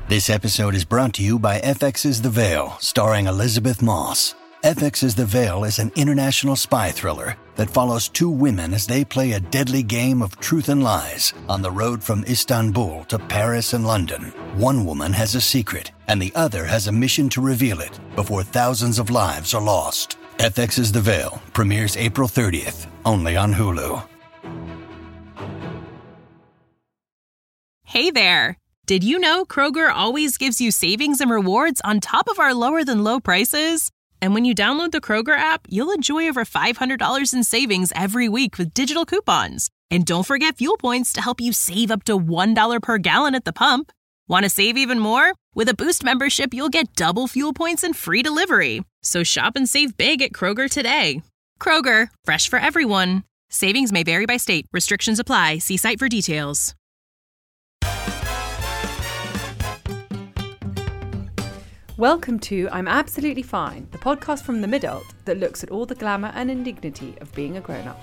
This episode is brought to you by FX's The Veil, starring Elizabeth Moss. FX's The Veil is an international spy thriller that follows two women as they play a deadly game of truth and lies on the road from Istanbul to Paris and London. One woman has a secret, and the other has a mission to reveal it before thousands of lives are lost. FX's The Veil premieres April 30th, only on Hulu. Hey there! Did you know Kroger always gives you savings and rewards on top of our lower-than-low prices? And when you download the Kroger app, you'll enjoy over $500 in savings every week with digital coupons. And don't forget fuel points to help you save up to $1 per gallon at the pump. Want to save even more? With a Boost membership, you'll get double fuel points and free delivery. So shop and save big at Kroger today. Kroger, fresh for everyone. Savings may vary by state. Restrictions apply. See site for details. Welcome to I'm Absolutely Fine, the podcast from the mid-adult that looks at all the glamour and indignity of being a grown-up.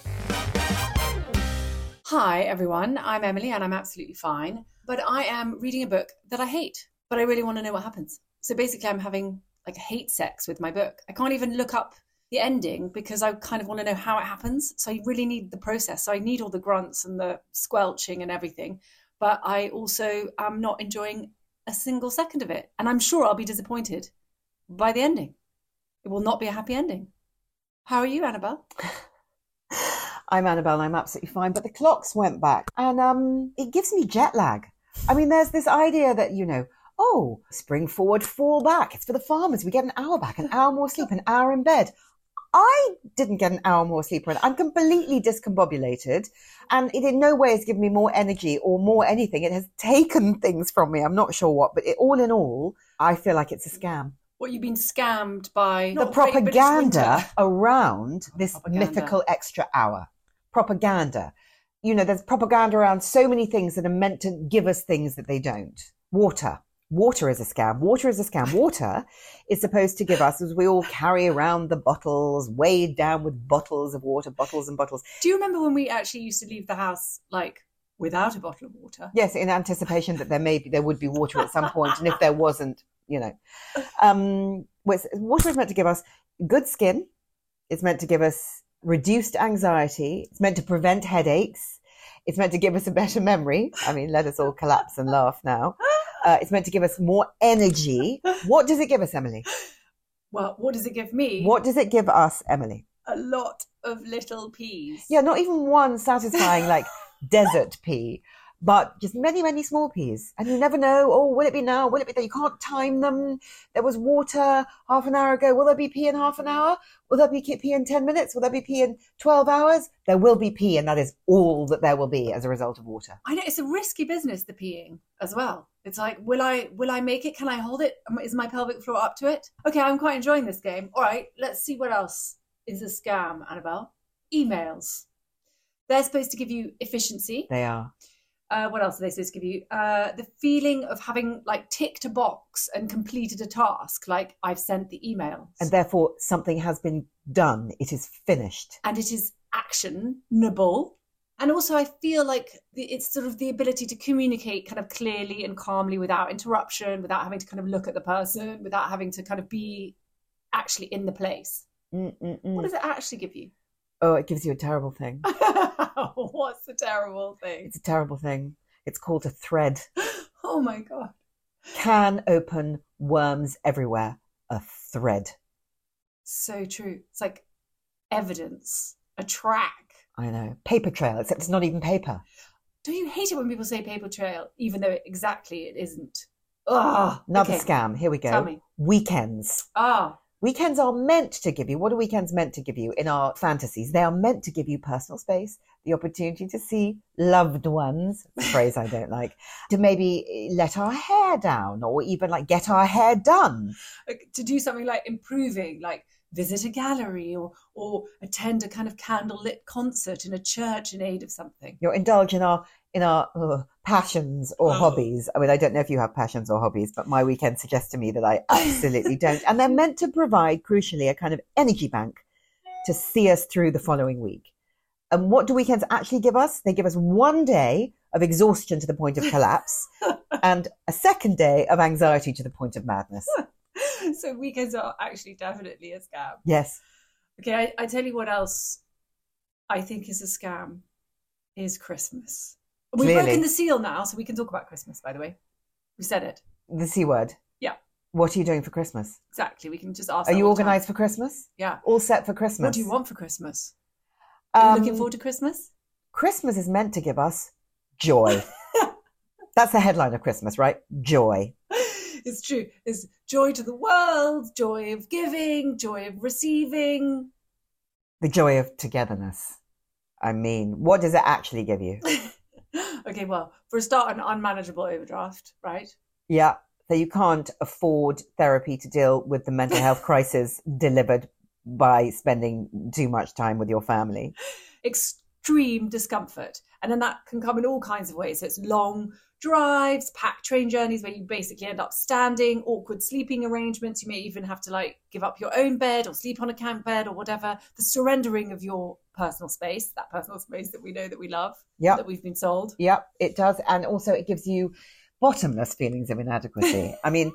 Hi everyone, I'm Emily and I'm absolutely fine, but I am reading a book that I hate, but I really want to know what happens. So basically I'm having like hate sex with my book. I can't even look up the ending because I kind of want to know how it happens. So I really need the process. So I need all the grunts and the squelching and everything, but I also am not enjoying a single second of it. And I'm sure I'll be disappointed by the ending. It will not be a happy ending. How are you, Annabelle? I'm Annabelle and I'm absolutely fine, but the clocks went back and it gives me jet lag. I mean, there's this idea that, spring forward, fall back. It's for the farmers. We get an hour back, an hour more sleep, an hour in bed. I didn't get an hour more sleep. I'm completely discombobulated and it in no way has given me more energy or more anything. It has taken things from me. I'm not sure what, but all in all, I feel like it's a scam. What, you've been scammed by? The propaganda around this mythical extra hour. Propaganda. There's propaganda around so many things that are meant to give us things that they don't. Water is a scam. Water is a scam. Water is supposed to give us, as we all carry around the bottles, weighed down with bottles of water, bottles and bottles. Do you remember when we actually used to leave the house, like, without a bottle of water? Yes, in anticipation that there would be water at some point, and if there wasn't, water is meant to give us good skin. It's meant to give us reduced anxiety. It's meant to prevent headaches. It's meant to give us a better memory. I mean, let us all collapse and laugh now. It's meant to give us more energy. What does it give us, Emily? Well, what does it give me? What does it give us, Emily? A lot of little peas. Yeah, not even one satisfying, like, desert pea, but just many, many small peas. And you never know, will it be now? Will it be there? You can't time them. There was water half an hour ago. Will there be pea in half an hour? Will there be pea in 10 minutes? Will there be pea in 12 hours? There will be pea, and that is all that there will be as a result of water. I know, it's a risky business, the peeing, as well. It's like, will I make it? Can I hold it? Is my pelvic floor up to it? Okay, I'm quite enjoying this game. All right, let's see what else is a scam, Annabelle. Emails. They're supposed to give you efficiency. They are. What else are they supposed to give you? The feeling of having like ticked a box and completed a task, like I've sent the emails. And therefore something has been done. It is finished. And it is actionable. And also I feel like it's sort of the ability to communicate kind of clearly and calmly without interruption, without having to kind of look at the person, without having to kind of be actually in the place. What does it actually give you? Oh, it gives you a terrible thing. What's the terrible thing? It's a terrible thing. It's called a thread. Oh my God. Can open worms everywhere. A thread. So true. It's like evidence, a track. I know. Paper trail, except it's not even paper. Don't you hate it when people say paper trail, even though exactly it isn't? Oh, another scam. Here we go. Tell me. Weekends. Weekends are meant to give you, what are weekends meant to give you in our fantasies? They are meant to give you personal space, the opportunity to see loved ones, a phrase I don't like, to maybe let our hair down or even like get our hair done. To do something like improving, like visit a gallery or attend a kind of candlelit concert in a church in aid of something. You'll indulge in our passions or hobbies. I mean, I don't know if you have passions or hobbies, but my weekend suggests to me that I absolutely don't. And they're meant to provide, crucially, a kind of energy bank to see us through the following week. And what do weekends actually give us? They give us one day of exhaustion to the point of collapse, and a second day of anxiety to the point of madness. So weekends are actually definitely a scam. Yes. Okay, I tell you what else I think is a scam is Christmas. We've broken the seal now, so we can talk about Christmas, by the way. We said it. The C word. Yeah. What are you doing for Christmas? Exactly. We can just ask. Are you organised for Christmas? Yeah. All set for Christmas? What do you want for Christmas? Are you looking forward to Christmas? Christmas is meant to give us joy. That's the headline of Christmas, right? Joy. It's true. It's joy to the world, joy of giving, joy of receiving. The joy of togetherness. I mean, what does it actually give you? Okay, well, for a start, an unmanageable overdraft, right? Yeah. So you can't afford therapy to deal with the mental health crisis delivered by spending too much time with your family. Extreme discomfort. And then that can come in all kinds of ways. So it's long drives, packed train journeys where you basically end up standing, awkward sleeping arrangements. You may even have to give up your own bed or sleep on a camp bed or whatever. The surrendering of your personal space, that personal space that we know that we love, that we've been sold. Yep, it does. And also it gives you bottomless feelings of inadequacy. I mean,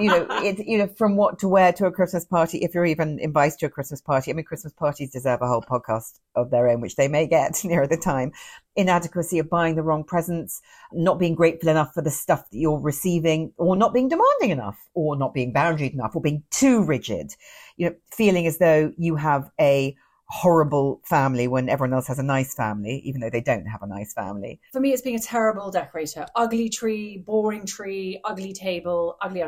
from what to wear to a Christmas party, if you're even invited to a Christmas party. I mean, Christmas parties deserve a whole podcast of their own, which they may get nearer the time. Inadequacy of buying the wrong presents, not being grateful enough for the stuff that you're receiving, or not being demanding enough, or not being boundaried enough, or being too rigid. Feeling as though you have a horrible family when everyone else has a nice family, even though they don't have a nice family. For me, it's being a terrible decorator. Ugly tree, boring tree, ugly table, ugly.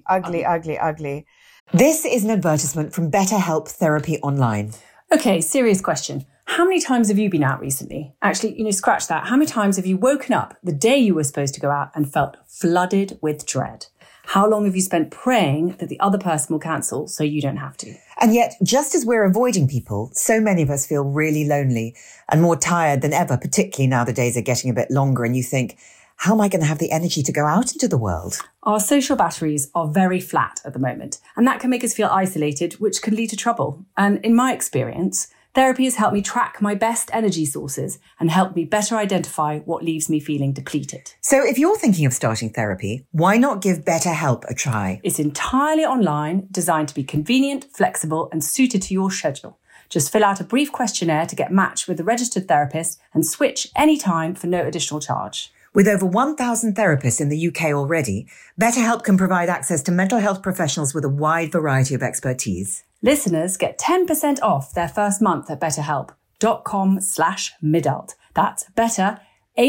Ugly. This is an advertisement from BetterHelp Therapy Online. Okay, serious question. How many times have you been out recently? Actually, scratch that. How many times have you woken up the day you were supposed to go out and felt flooded with dread? How long have you spent praying that the other person will cancel so you don't have to? And yet, just as we're avoiding people, so many of us feel really lonely and more tired than ever, particularly now the days are getting a bit longer and you think, how am I going to have the energy to go out into the world? Our social batteries are very flat at the moment, and that can make us feel isolated, which can lead to trouble. And in my experience, therapy has helped me track my best energy sources and helped me better identify what leaves me feeling depleted. So if you're thinking of starting therapy, why not give BetterHelp a try? It's entirely online, designed to be convenient, flexible, and suited to your schedule. Just fill out a brief questionnaire to get matched with a registered therapist and switch anytime for no additional charge. With over 1,000 therapists in the UK already, BetterHelp can provide access to mental health professionals with a wide variety of expertise. Listeners get 10% off their first month at betterhelp.com/midult. That's better,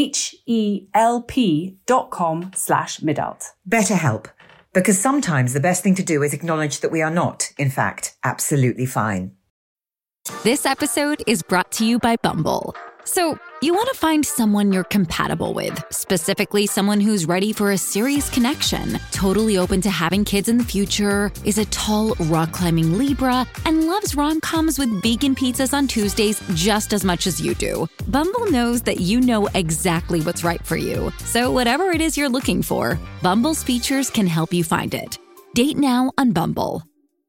HELP.com/midult. BetterHelp, because sometimes the best thing to do is acknowledge that we are not, in fact, absolutely fine. This episode is brought to you by Bumble. So, you want to find someone you're compatible with, specifically someone who's ready for a serious connection, totally open to having kids in the future, is a tall, rock-climbing Libra, and loves rom-coms with vegan pizzas on Tuesdays just as much as you do. Bumble knows that you know exactly what's right for you. So whatever it is you're looking for, Bumble's features can help you find it. Date now on Bumble.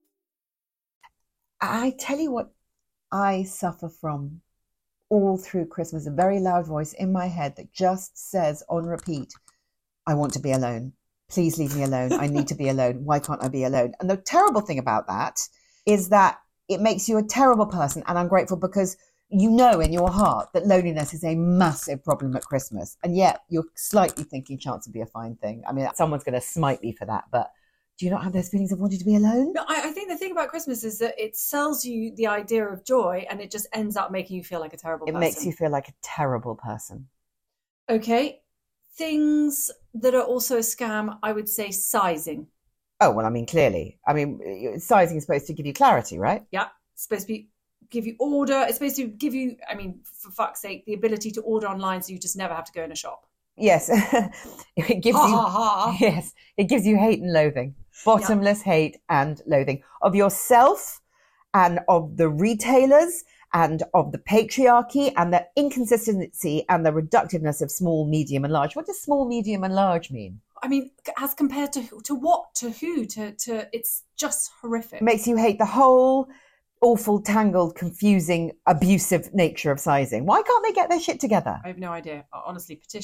I tell you what I suffer from all through Christmas, a very loud voice in my head that just says on repeat, I want to be alone. Please leave me alone. I need to be alone. Why can't I be alone? And the terrible thing about that is that it makes you a terrible person and ungrateful, because you know in your heart that loneliness is a massive problem at Christmas. And yet you're slightly thinking chance would be a fine thing. I mean, someone's going to smite me for that, but do you not have those feelings of wanting to be alone? No, I think the thing about Christmas is that it sells you the idea of joy and it just ends up making you feel like a terrible person. It makes you feel like a terrible person. Okay. Things that are also a scam, I would say sizing. Oh, well, I mean, clearly. I mean, sizing is supposed to give you clarity, right? Yeah. It's supposed to give you order. It's supposed to give you, I mean, for fuck's sake, the ability to order online so you just never have to go in a shop. Yes. It gives Yes. It gives you hate and loathing. Bottomless hate and loathing of yourself and of the retailers and of the patriarchy and the inconsistency and the reductiveness of small, medium and large. What does small, medium and large mean? I mean, as compared to what, to who, to it's just horrific. It makes you hate the whole awful, tangled, confusing, abusive nature of sizing. Why can't they get their shit together? I have no idea. Honestly, petition.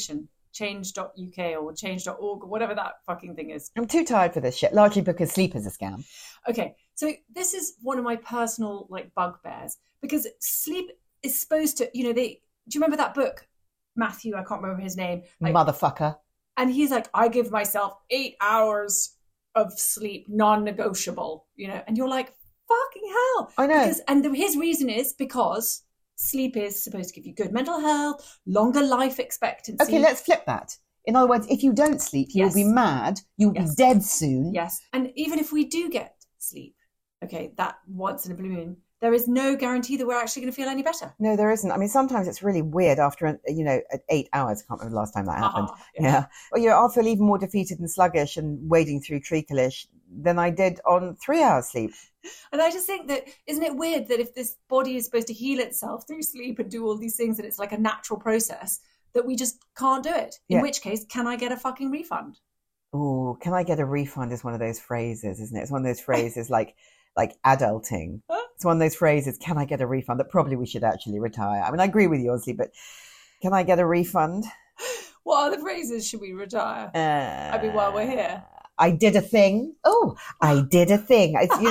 change.uk or change.org or whatever that fucking thing is. I'm too tired for this shit, largely because sleep is a scam. Okay, so this is one of my personal like bugbears, because sleep is supposed to, do you remember that book, Matthew, I can't remember his name. Motherfucker. And he's like, I give myself 8 hours of sleep, non-negotiable, and you're like, fucking hell. I know. His reason is because sleep is supposed to give you good mental health, longer life expectancy. Okay, let's flip that. In other words, if you don't sleep, you'll be mad, you'll be dead soon. Yes. And even if we do get sleep, okay, that once in a blue moon, there is no guarantee that we're actually going to feel any better. No, there isn't. I mean, sometimes it's really weird after, at 8 hours. I can't remember the last time that happened. Yeah. Well, I'll feel even more defeated and sluggish and wading through treacleish than I did on 3 hours sleep. And I just think that, isn't it weird that if this body is supposed to heal itself through sleep and do all these things, that it's like a natural process, that we just can't do it? In which case, can I get a fucking refund? Oh, can I get a refund is one of those phrases, isn't it? It's one of those phrases like adulting. It's one of those phrases, can I get a refund, that probably we should actually retire. I mean, I agree with you, honestly, but can I get a refund? What other phrases should we retire? While we're here. I did a thing. Oh, I did a thing.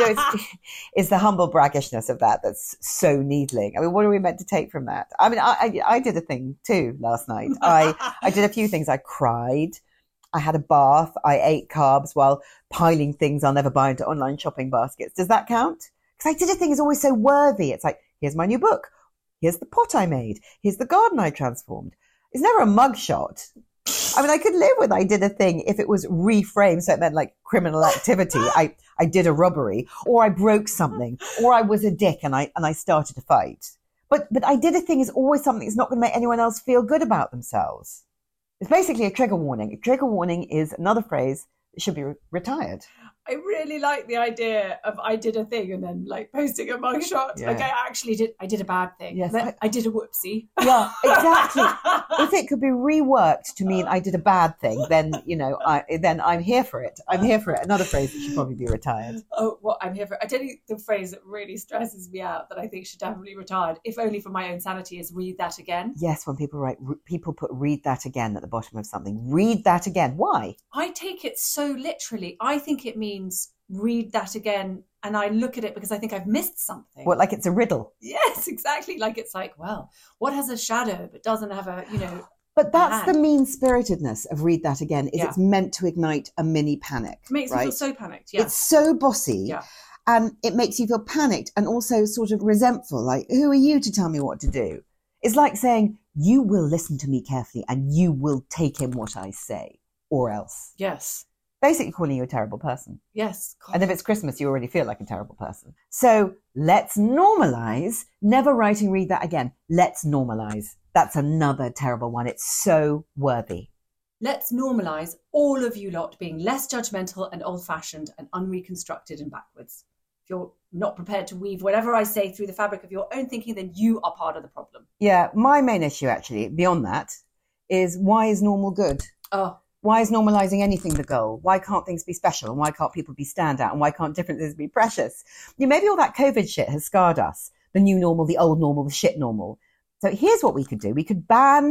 It's the humble braggishness of that that's so needling. I mean, what are we meant to take from that? I mean, I did a thing too last night. I did a few things. I cried. I had a bath. I ate carbs while piling things I'll never buy into online shopping baskets. Does that count? Because I did a thing is always so worthy. It's like, here's my new book. Here's the pot I made. Here's the garden I transformed. It's never a mugshot. I mean, I could live with I did a thing if it was reframed, so it meant like criminal activity. I did a robbery, or I broke something, or I was a dick and I started a fight. But I did a thing is always something that's not going to make anyone else feel good about themselves. It's basically a trigger warning. A trigger warning is another phrase that should be retired. I really like the idea of I did a thing and then like posting a mugshot. Yeah. Like I did a bad thing. Yes, I did a whoopsie. Yeah, exactly. If it could be reworked to mean I did a bad thing, then, then I'm here for it. I'm here for it. Another phrase that should probably be retired. Oh, well, I'm here for it. I tell you the phrase that really stresses me out that I think should definitely be retired, if only for my own sanity, is read that again. Yes, when people put read that again at the bottom of something. Read that again. Why? I take it so literally. I think it means read that again, and I look at it because I think I've missed something. What, like it's a riddle? Yes, exactly. Like it's like, well, what has a shadow but doesn't have a, But that's the mean-spiritedness of read that again, is it's meant to ignite a mini panic. It makes me feel so panicked, yeah. It's so bossy, and it makes you feel panicked and also sort of resentful, like, who are you to tell me what to do? It's like saying, you will listen to me carefully and you will take in what I say, or else. Yes. Basically calling you a terrible person. Yes. God. And if it's Christmas, you already feel like a terrible person. So let's normalize never writing read that again. Let's normalize. That's another terrible one. It's so worthy. Let's normalize all of you lot being less judgmental and old-fashioned and unreconstructed and backwards. If you're not prepared to weave whatever I say through the fabric of your own thinking, then you are part of the problem. Yeah, my main issue actually, beyond that, is why is normal good? Oh. Why is normalizing anything the goal? Why can't things be special? And why can't people be standout? And why can't differences be precious? Maybe all that COVID shit has scarred us. The new normal, the old normal, the shit normal. So here's what we could do. We could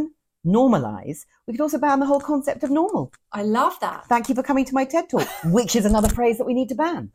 normalize. We could also ban the whole concept of normal. I love that. Thank you for coming to my TED Talk, which is another phrase that we need to ban.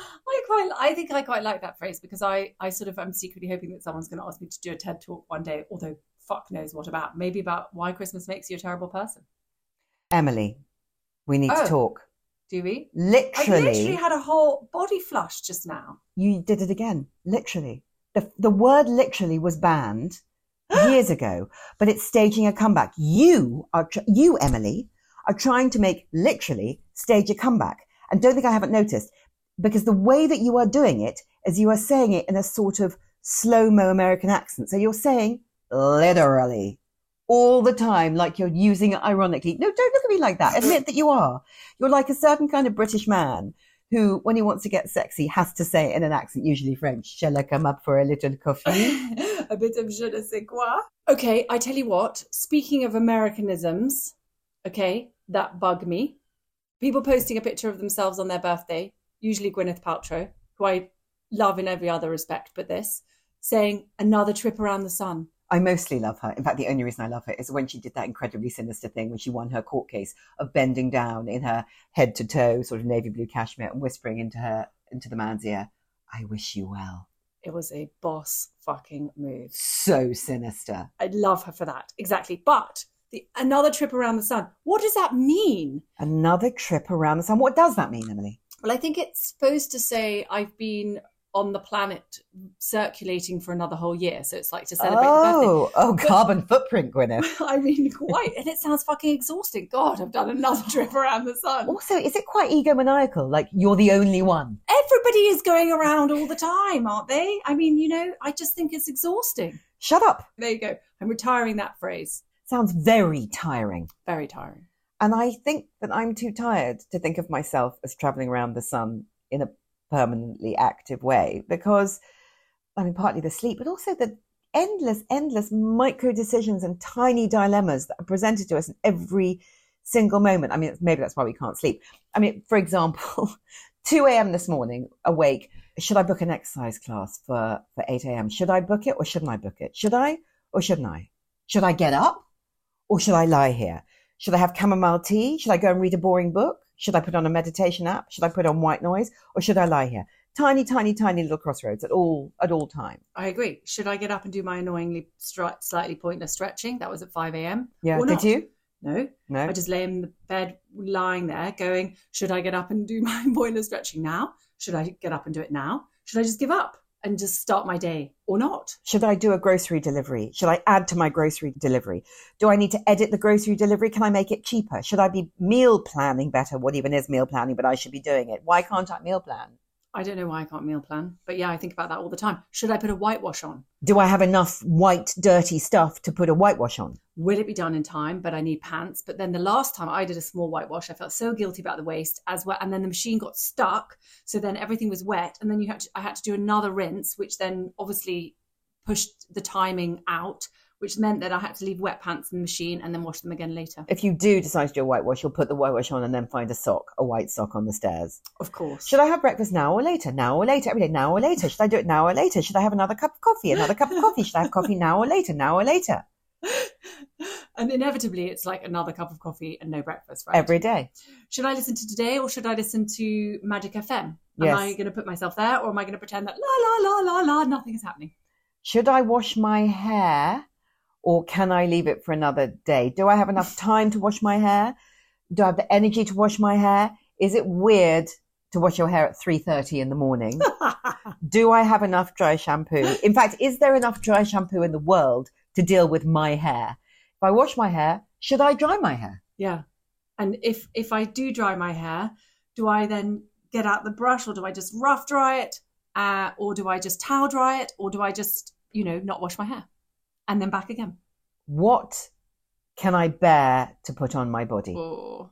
I think I quite like that phrase, because I'm secretly hoping that someone's going to ask me to do a TED Talk one day, although fuck knows what about. Maybe about why Christmas makes you a terrible person. Emily, we need to talk. Do we? Literally. I literally had a whole body flush just now. You did it again. Literally. The word literally was banned years ago, but it's staging a comeback. You, Emily, are trying to make literally stage a comeback. And don't think I haven't noticed, because the way that you are doing it is you are saying it in a sort of slow-mo American accent. So you're saying literally all the time, like you're using it ironically. No, don't look at me like that. Admit that you are. You're like a certain kind of British man who, when he wants to get sexy, has to say it in an accent, usually French. Shall I come up for a little coffee? A bit of je ne sais quoi. Okay, I tell you what, speaking of Americanisms, okay, that bug me. People posting a picture of themselves on their birthday, usually Gwyneth Paltrow, who I love in every other respect but this, saying another trip around the sun. I mostly love her. In fact, the only reason I love her is when she did that incredibly sinister thing when she won her court case of bending down in her head to toe sort of navy blue cashmere and whispering into the man's ear, "I wish you well." It was a boss fucking move. So sinister. I love her for that. Exactly. But another trip around the sun, what does that mean? Another trip around the sun. What does that mean, Emily? Well, I think it's supposed to say I've been on the planet circulating for another whole year. So it's like to celebrate the birthday. Oh, carbon footprint, Gwyneth. I mean, quite. And it sounds fucking exhausting. God, I've done another trip around the sun. Also, is it quite egomaniacal? Like, you're the only one? Everybody is going around all the time, aren't they? I mean, I just think it's exhausting. Shut up. There you go. I'm retiring that phrase. Sounds very tiring. Very tiring. And I think that I'm too tired to think of myself as traveling around the sun in a permanently active way because, I mean, partly the sleep, but also the endless micro decisions and tiny dilemmas that are presented to us in every single moment. I mean, maybe that's why we can't sleep. I mean, for example, 2 a.m. this morning, awake, should I book an exercise class for 8 a.m.? Should I book it or shouldn't I book it? Should I or shouldn't I? Should I get up or should I lie here? Should I have chamomile tea? Should I go and read a boring book? Should I put on a meditation app? Should I put on white noise? Or should I lie here? Tiny little crossroads at all time. I agree. Should I get up and do my annoyingly slightly pointless stretching? That was at 5 a.m. Yeah, did you? No. I just lay in the bed lying there going, should I get up and do my pointless stretching now? Should I get up and do it now? Should I just give up and just start my day or not? Should I do a grocery delivery? Should I add to my grocery delivery? Do I need to edit the grocery delivery? Can I make it cheaper? Should I be meal planning better? What even is meal planning? But I should be doing it. Why can't I meal plan? I don't know why I can't meal plan. But yeah, I think about that all the time. Should I put a whitewash on? Do I have enough white, dirty stuff to put a whitewash on? Will it be done in time? But I need pants. But then the last time I did a small whitewash, I felt so guilty about the waste as well. And then the machine got stuck. So then everything was wet. And then I had to do another rinse, which then obviously pushed the timing out, which meant that I had to leave wet pants in the machine and then wash them again later. If you do decide to do a whitewash, you'll put the whitewash on and then find a white sock on the stairs. Of course. Should I have breakfast now or later? Now or later? Every day, now or later? Should I do it now or later? Should I have another cup of coffee? Another cup of coffee? Should I have coffee now or later? Now or later? And inevitably, it's like another cup of coffee and no breakfast, right? Every day. Should I listen to Today or should I listen to Magic FM? Yes. Am I going to put myself there or am I going to pretend that la, la, la, la, la, nothing is happening? Should I wash my hair or can I leave it for another day? Do I have enough time to wash my hair? Do I have the energy to wash my hair? Is it weird to wash your hair at 3:30 in the morning? Do I have enough dry shampoo? In fact, is there enough dry shampoo in the world to deal with my hair? If I wash my hair, should I dry my hair? Yeah. And if I do dry my hair, do I then get out the brush or do I just rough dry it? Or do I just towel dry it? Or do I just, not wash my hair? And then back again. What can I bear to put on my body? Oh.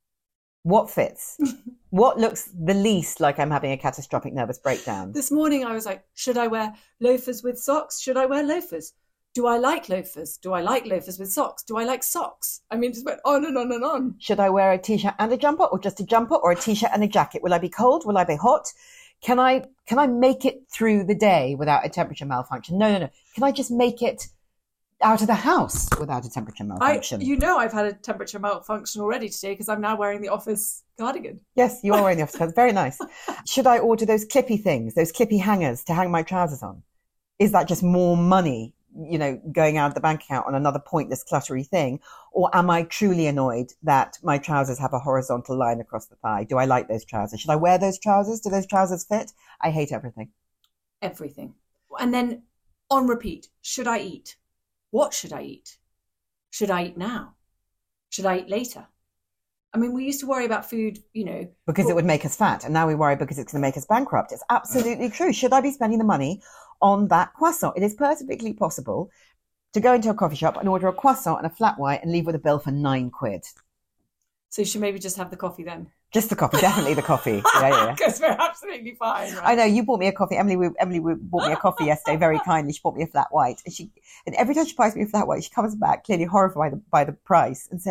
What fits? What looks the least like I'm having a catastrophic nervous breakdown? This morning I was like, should I wear loafers with socks? Should I wear loafers? Do I like loafers? Do I like loafers with socks? Do I like socks? I mean, just went on and on and on. Should I wear a t-shirt and a jumper or just a jumper or a t-shirt and a jacket? Will I be cold? Will I be hot? Can I make it through the day without a temperature malfunction? No. Can I just make it out of the house without a temperature malfunction? I've had a temperature malfunction already today because I'm now wearing the office cardigan. Yes, you are wearing the office cardigan. Very nice. Should I order those clippy things, those clippy hangers to hang my trousers on? Is that just more money, going out of the bank account on another pointless cluttery thing? Or am I truly annoyed that my trousers have a horizontal line across the thigh? Do I like those trousers? Should I wear those trousers? Do those trousers fit? I hate everything. Everything. And then on repeat, should I eat? What should I eat? Should I eat now? Should I eat later? I mean, we used to worry about food, because it would make us fat. And now we worry because it's going to make us bankrupt. It's absolutely true. Should I be spending the money on that croissant? It is perfectly possible to go into a coffee shop and order a croissant and a flat white and leave with a bill for £9. So you should maybe just have the coffee then? Just the coffee, definitely the coffee. Yeah. Because we're absolutely fine. Right? I know, you bought me a coffee. Emily bought me a coffee yesterday, very kindly. She bought me a flat white. And every time she buys me a flat white, she comes back clearly horrified by the price and says,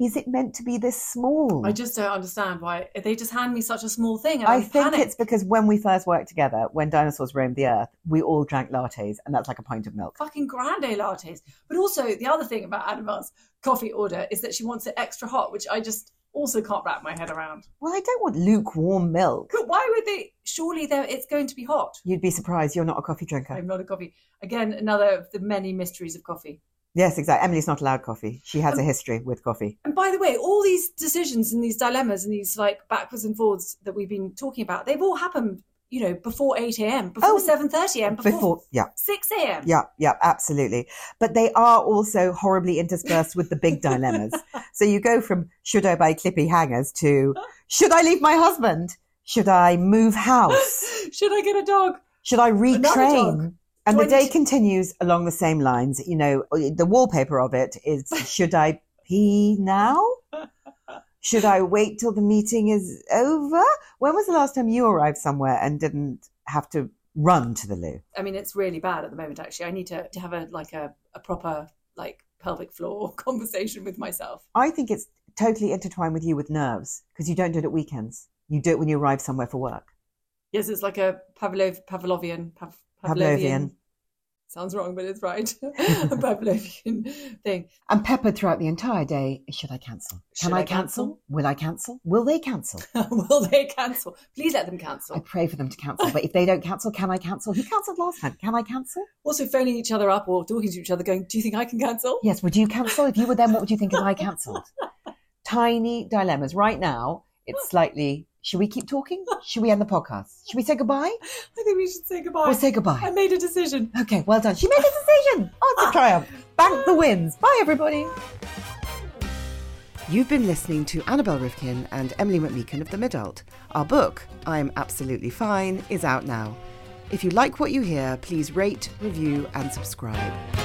Is it meant to be this small? I just don't understand why they just hand me such a small thing. And I think it's because when we first worked together, when dinosaurs roamed the earth, we all drank lattes, and that's like a pint of milk. Fucking grande lattes. But also, the other thing about Annabelle's coffee order is that she wants it extra hot, which I just also can't wrap my head around. Well, I don't want lukewarm milk. But why would they? Surely it's going to be hot. You'd be surprised. You're not a coffee drinker. I'm not a coffee. Again, another of the many mysteries of coffee. Yes, exactly. Emily's not allowed coffee. She has a history with coffee. And by the way, all these decisions and these dilemmas and these like backwards and forwards that we've been talking about, they've all happened, before 8 a.m., before 7:30 a.m., before 6 a.m. Yeah, absolutely. But they are also horribly interspersed with the big dilemmas. So you go from should I buy clippy hangers to should I leave my husband? Should I move house? Should I get a dog? Should I retrain? And the day continues along the same lines. The wallpaper of it is, should I pee now? Should I wait till the meeting is over? When was the last time you arrived somewhere and didn't have to run to the loo? I mean, it's really bad at the moment, actually. I need to have a proper, pelvic floor conversation with myself. I think it's totally intertwined with you with nerves, because you don't do it at weekends. You do it when you arrive somewhere for work. Yes, it's like a Pavlovian. Sounds wrong, but it's right. A Pavlovian thing. And peppered throughout the entire day. Should I cancel? Can I cancel? Will I cancel? Will they cancel? Will they cancel? Please let them cancel. I pray for them to cancel. But if they don't cancel, can I cancel? Who cancelled last time? Can I cancel? Also phoning each other up or talking to each other going, do you think I can cancel? Yes, would you cancel? If you were them, what would you think if I cancelled? Tiny dilemmas. Right now, it's slightly... Should we keep talking? Should we end the podcast? Should we say goodbye? I think we should say goodbye. We'll say goodbye. I made a decision. Okay, well done. She made a decision. Oh, it's a triumph. Bank the wins. Bye, everybody. You've been listening to Annabelle Rivkin and Emily McMeekan of The Midult. Our book, I'm Absolutely Fine, is out now. If you like what you hear, please rate, review and subscribe.